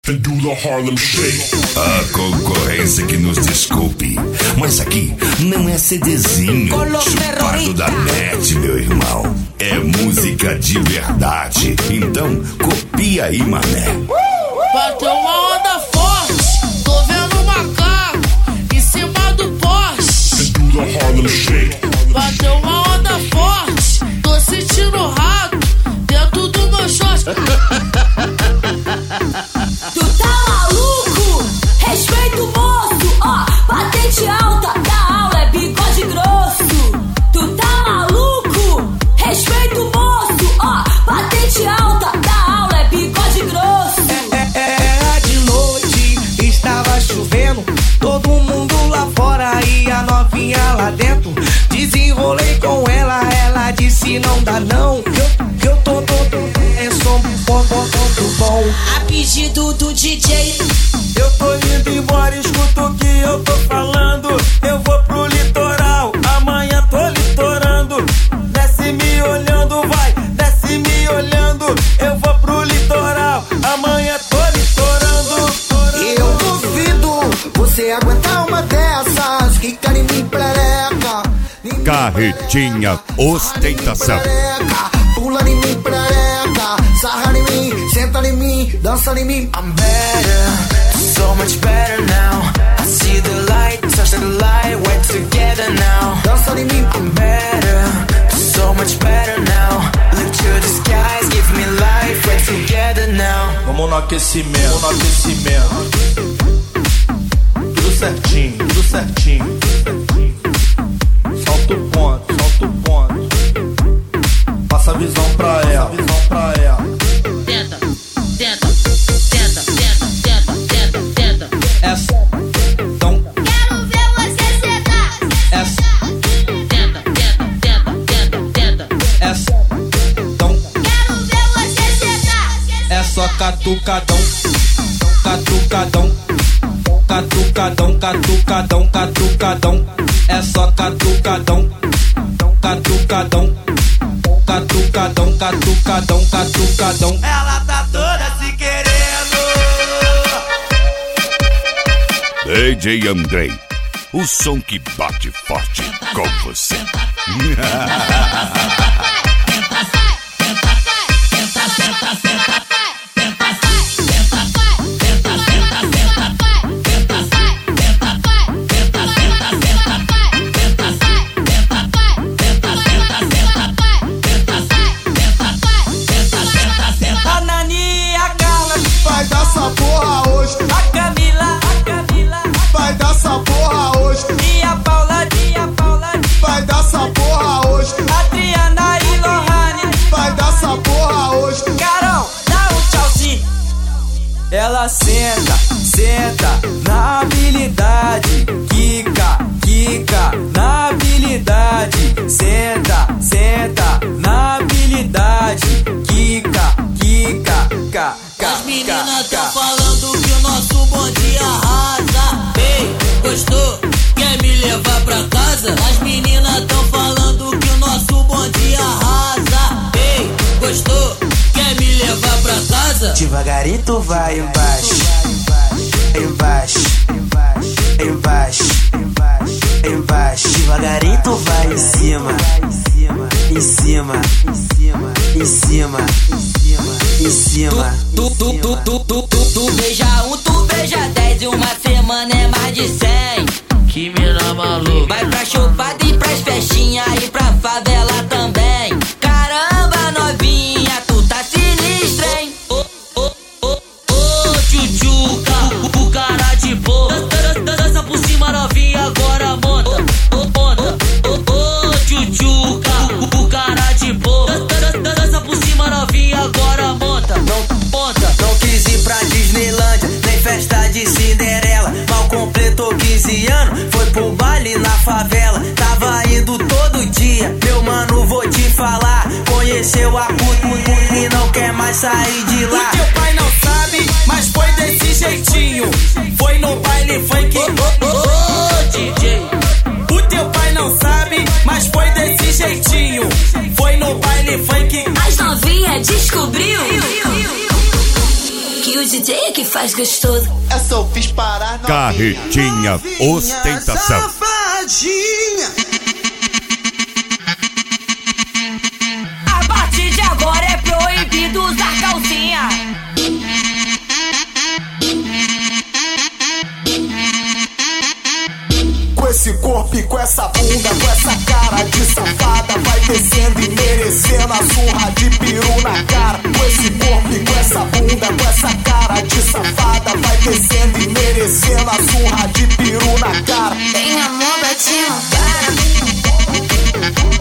and do the Harlem Shake. A concorrência que nos desculpe, mas aqui não é CDzinho chupado da net, meu irmão. É música de verdade. Então copia aí, mané. Bateu uma onda forte, tô vendo um macaco em cima do poste. And do the Harlem Shake. Bateu uma onda forte, tô sentindo rato dentro do meu short. Tu tá maluco? Respeita o moço, ó, patente alta da aula é bigode grosso. Tu tá maluco? Respeita o moço, ó, patente alta da aula é bigode grosso. Era de noite, estava chovendo, todo mundo lá fora e a novinha lá dentro. Desenrolei com ela, ela disse não dá não. Eu tô é som bom. A pedido do DJ. Eu tô indo embora, escuta o que eu tô falando. Eu vou pro litoral, amanhã tô litorando. Desce me olhando, vai, desce me olhando. Eu vou pro litoral, amanhã tô litorando. E eu duvido você aguentar uma dessas. Fica em mim, prereca. Carretinha ostentação. Pula em mim, prereca. Sarra em mim, senta em mim, dança em mim. I'm better, so much better now. I see the light, touch the light, we're together now. Dança em mim. I'm better, so much better now. Look to the skies, give me life, we're together now. Vamos no aquecimento, Tudo certinho, tudo certinho. Solta o ponto. Passa a visão pra ela, Tenta. Essa, então. Quero ver você sentar. Essa, Tenta. essa, então. Quero ver você sentar. É só catucadão. É só catucadão. Ela tá toda se querendo. DJ Andrei, o som que bate forte com você. A Nani e a Carla Vai dar essa porra hoje. a Camila Vai dar essa porra hoje. e a Paula Vai dar essa porra hoje. Adriana e Lohane. Vai dar essa porra hoje. Carol, dá um tchauzinho. Ela senta na habilidade. Quica na habilidade. Senta na habilidade. Quica. As meninas tão falando que o nosso bonde arrasa. Ei, gostou? Quer me levar pra casa? As meninas tão falando que o nosso bonde arrasa. Ei, gostou? Quer me levar pra casa? Devagarinho tu vai embaixo. Devagarinho tu vai em cima. Tu beija um, tu beija 10. E uma semana é mais de 100. Que mina maluca. Vai pra chopada e pras festinhas. E pra favela também. Caramba, novinha, tu tá sinistra, hein? Ô, tchutchuca, o cara de boa. Dança por cima, novinha, agora monta. Ô, tchutchuca, o cara de boa. Dança por cima, novinha, agora monta. Não quis ir pra Disneylândia, nem festa de Cinderela. Mal completou 15 anos, foi pro baile na favela. Tava indo todo dia, meu mano, vou te falar. Conheceu a puta e não quer mais sair de lá. O teu pai não sabe, mas foi desse jeitinho. Foi no baile funk. DJ. O teu pai não sabe, mas foi desse jeitinho. Foi no baile funk. As novinhas descobriu que o DJ é que faz gostoso. É só fiz parar Carretinha ostentação. Safadinha. A partir de agora é proibido usar calcinha. Com esse corpo e com essa bunda, com essa cara de safada, vai descendo e merecendo a surra de peru na cara. Com esse corpo e com essa bunda, com essa cara de safada, vai descendo e merecendo a surra de peru na cara. Tem amor, bate não para.